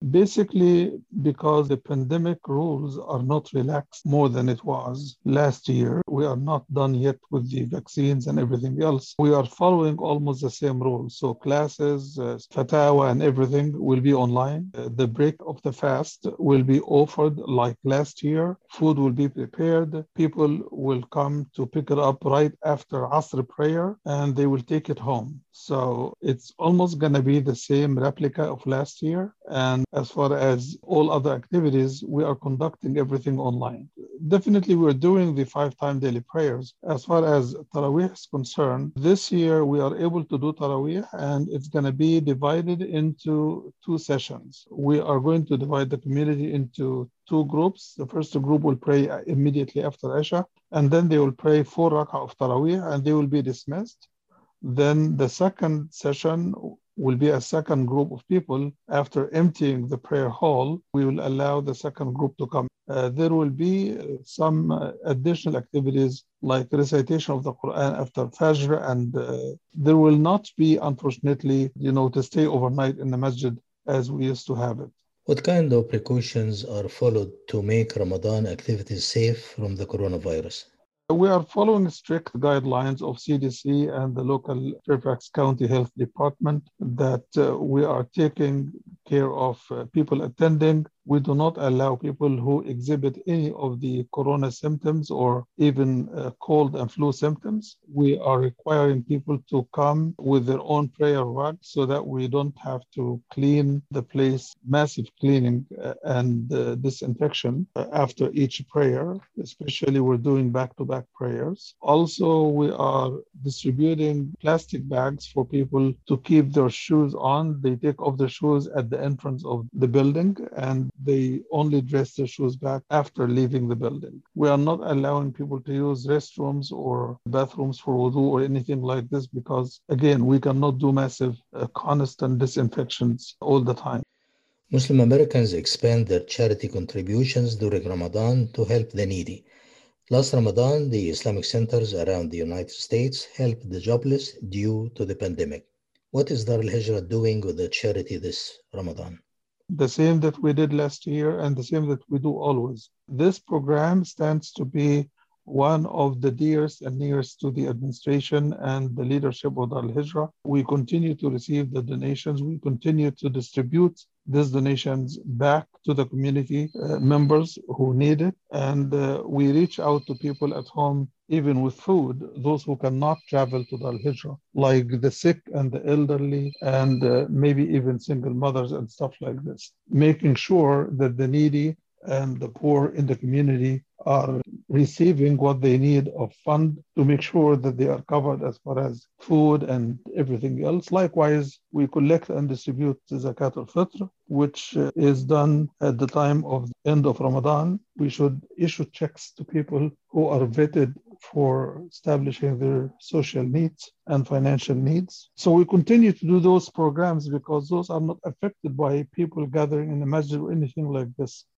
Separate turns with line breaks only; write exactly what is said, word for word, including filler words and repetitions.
Basically, because the pandemic rules are not relaxed more than it was last year. We are not done yet with the vaccines and everything else. We are following almost the same rules. So classes, uh, fatawa and everything will be online. Uh, the break of the fast will be offered like last year. Food will be prepared. People will come to pick it up right after Asr prayer and they will take it home. So it's almost going to be the same replica of last year. And as far as all other activities, we are conducting everything online. Definitely, we're doing the five-time daily prayers. As far as Taraweeh is concerned, this year we are able to do Taraweeh, and it's going to be divided into two sessions. We are going to divide the community into two groups. The first group will pray immediately after Isha, and then they will pray four rak'ah of Taraweeh, and they will be dismissed. Then the second session will be a second group of people. After emptying the prayer hall, we will allow the second group to come. Uh, there will be some uh, additional activities like recitation of the Quran after Fajr, and uh, there will not be, unfortunately, you know, to stay overnight in the masjid as we used to have it.
What kind of precautions are followed to make Ramadan activities safe from the coronavirus?
We are following strict guidelines of C D C and the local Fairfax County Health Department that uh, we are taking care of uh, people attending. We do not allow people who exhibit any of the corona symptoms or even uh, cold and flu symptoms. We are requiring people to come with their own prayer rug so that we don't have to clean the place, massive cleaning uh, and uh, disinfection uh, after each prayer, especially we're doing back-to-back prayers. Also, we are distributing plastic bags for people to keep their shoes on. They take off their shoes at the entrance of the building and they only dress their shoes back after leaving the building. We are not allowing people to use restrooms or bathrooms for wudu or anything like this because, again, we cannot do massive uh, constant disinfections all the time.
Muslim Americans expand their charity contributions during Ramadan to help the needy. Last Ramadan, the Islamic centers around the United States helped the jobless due to the pandemic. What is Dar al-Hijrah doing with the charity this Ramadan?
The same that we did last year and the same that we do always. This program stands to be one of the dearest and nearest to the administration and the leadership of Dar al-Hijrah. We continue to receive the donations. We continue to distribute these donations back to the community uh, members who need it. And uh, we reach out to people at home, even with food, those who cannot travel to Dar al-Hijrah, like the sick and the elderly, and uh, maybe even single mothers and stuff like this, making sure that the needy and the poor in the community are receiving what they need of fund to make sure that they are covered as far as food and everything else. Likewise, we collect and distribute Zakat al-Fitr, which uh, is done at the time of the end of Ramadan. We should issue checks to people who are vetted for establishing their social needs and financial needs. So we continue to do those programs because those are not affected by people gathering in the masjid or anything like this.